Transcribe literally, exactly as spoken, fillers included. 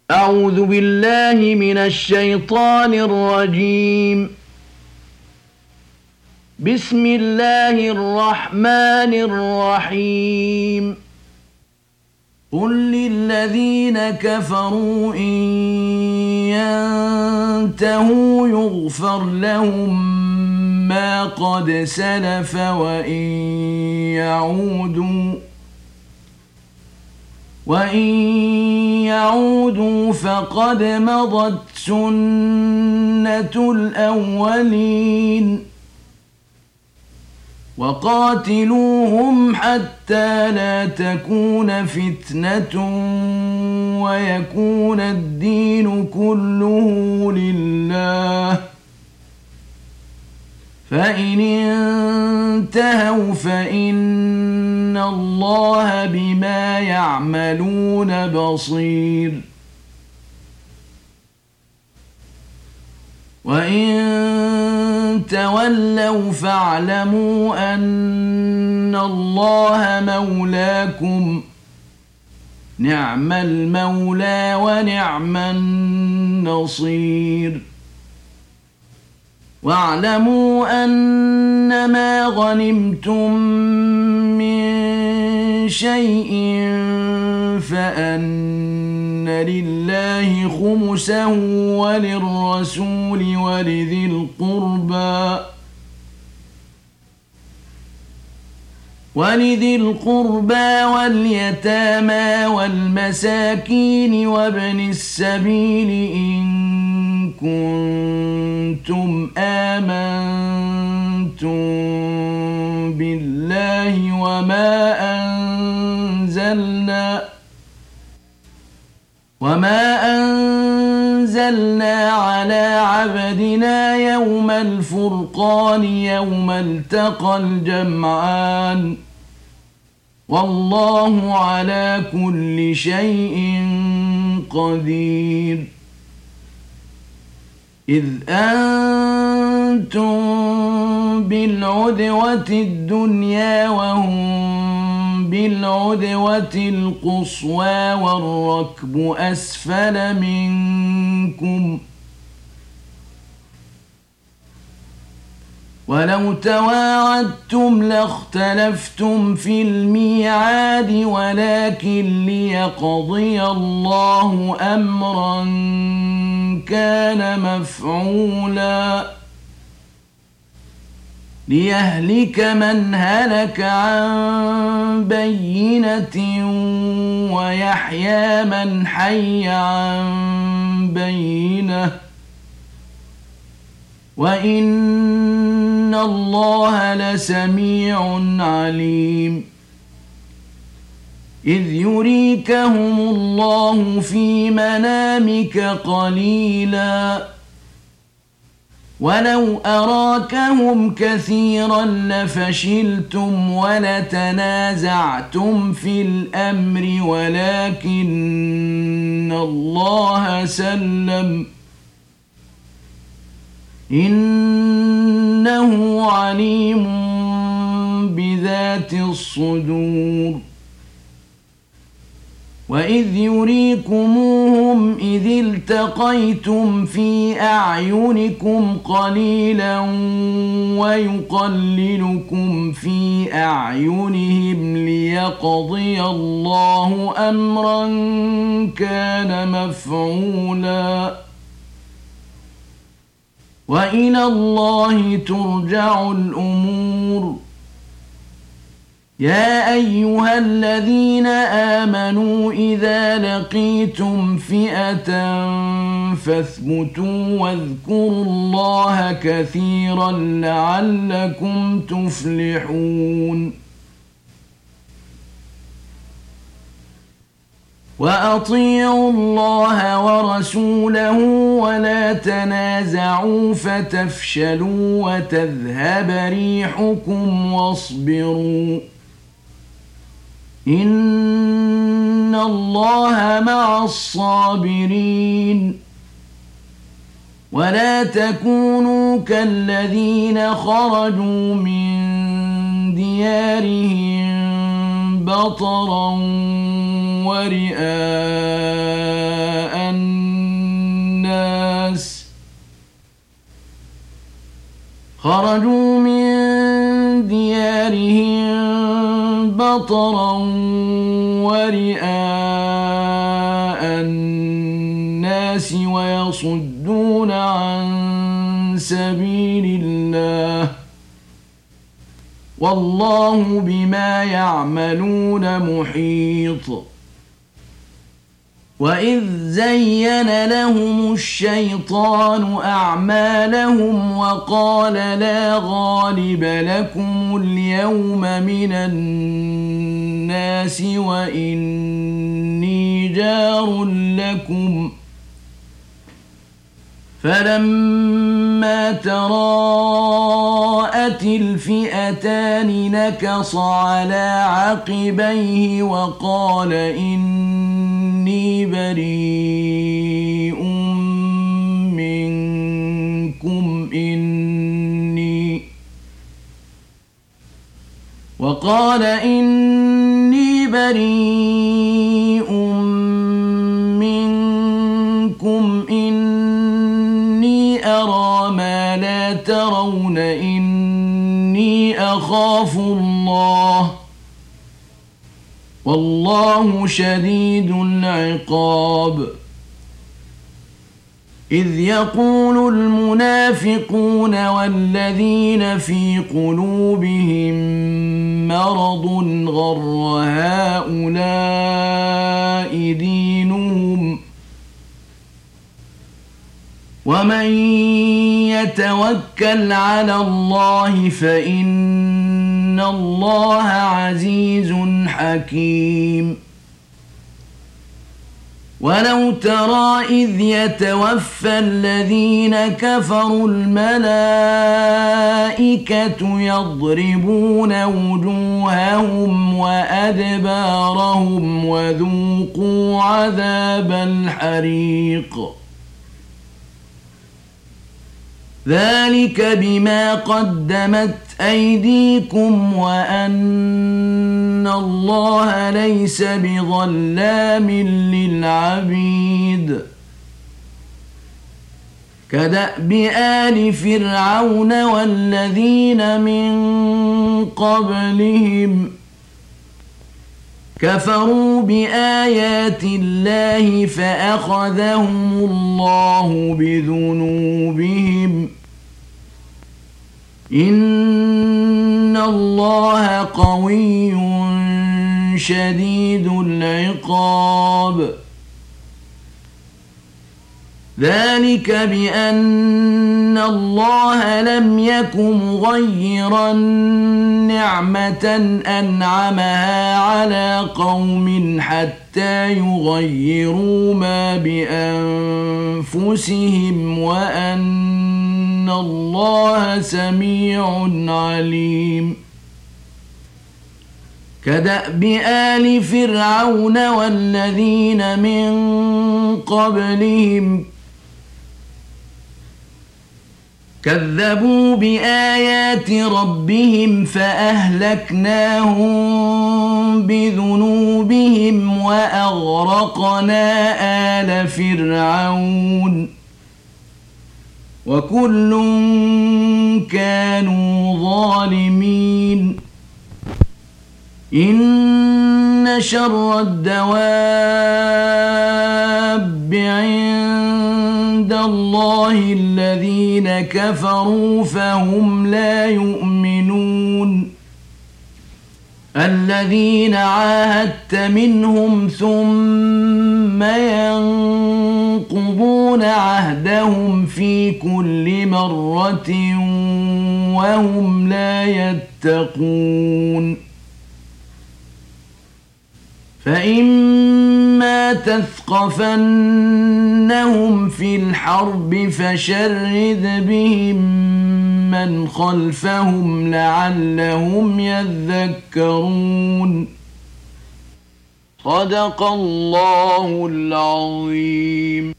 أعوذ بالله من الشيطان الرجيم. بسم الله الرحمن الرحيم. قل للذين كفروا إن ينتهوا يغفر لهم ما قد سلف وإن يعودوا وإن يعودوا فقد مضت سنة الأولين وقاتلوهم حتى لا تكون فتنة ويكون الدين كله لله، فإن انتهوا فإن الله بما يعملون بصير. وإن تولوا فاعلموا أن الله مولاكم، نعم المولى ونعم النصير. واعلموا أنما غنمتم من شيء فأن لله خمسه وللرسول ولذي القربى ولذي القربى واليتامى والمساكين وابن السبيل إن كنتم آمنتم بالله وما أنزلنا وما أنزلنا على عبدنا يوم الفرقان يوم التقى الجمعان، والله على كل شيء قدير. إذ أنتم بالعدوة الدنيا وهم بالعدوة القصوى والركب أسفل منكم، ولو تواعدتم لاختلفتم في الميعاد ولكن ليقضي الله أمرا كان مفعولا ليهلك من هلك عن بينة ويحيى من حي عن بينة، وإن الله لسميع عليم. إذ يريكهم الله في منامك قليلا ولو أراكهم كثيرا لفشلتم ولتنازعتم في الأمر ولكن الله سلم، إنه عليم بذات الصدور. وإذ يريكموهم إذ التقيتم في أعينكم قليلا ويقللكم في أعينهم ليقضي الله أمرا كان مفعولا، وإلى الله ترجع الأمور. يا أيها الذين آمنوا إذا لقيتم فئة فاثبتوا واذكروا الله كثيرا لعلكم تفلحون. وأطيعوا الله ورسوله ولا تنازعوا فتفشلوا وتذهب ريحكم واصبروا، إن الله مع الصابرين. ولا تكونوا كالذين خرجوا من ديارهم بطرا ورئاء خرجوا من ديارهم بطرا ورئاء الناس ويصدون عن سبيل الله والله بما يعملون محيط. وإذ زين لهم الشيطان أعمالهم وقال لا غالب لكم اليوم من الناس وإني جار لكم فلما تراءت الفئتان نكص على عقبيه وقال إني بريء منكم إني وقال إني بريء منكم إني أرى ما لا ترون إني أخاف الله والله شديد العقاب. إذ يقول المنافقون والذين في قلوبهم مرض غر هؤلاء دينهم ومن يتوكل على الله فإن الله عزيز حكيم. ولو ترى إذ يتوفى الذين كفروا الملائكة يضربون وجوههم وأدبارهم وذوقوا عذاب الحريق ذلك بما قدمت أيديكم وأن الله ليس بظلام للعبيد. كدأب آل فرعون والذين من قبلهم كفروا بآيات الله فأخذهم الله بذنوبهم إن الله قوي شديد العقاب. ذلك بأن الله لم يك مغيرا نعمة أنعمها على قوم حتى يغيروا ما بأنفسهم وأن الله سميع عليم. كدأب آل فرعون والذين من قبلهم كذبوا بآيات ربهم فأهلكناهم بذنوبهم وأغرقنا آل فرعون وكل كانوا ظالمين. إن شر الدواب عند الله الذين كفروا فهم لا يؤمنون الذين عاهدت منهم ثم ينقضون عهدهم في كل مرة وهم لا يتقون. فإما تثقفنهم في الحرب فشرد بهم من خلفهم لعلهم يذكرون. صدق الله العظيم.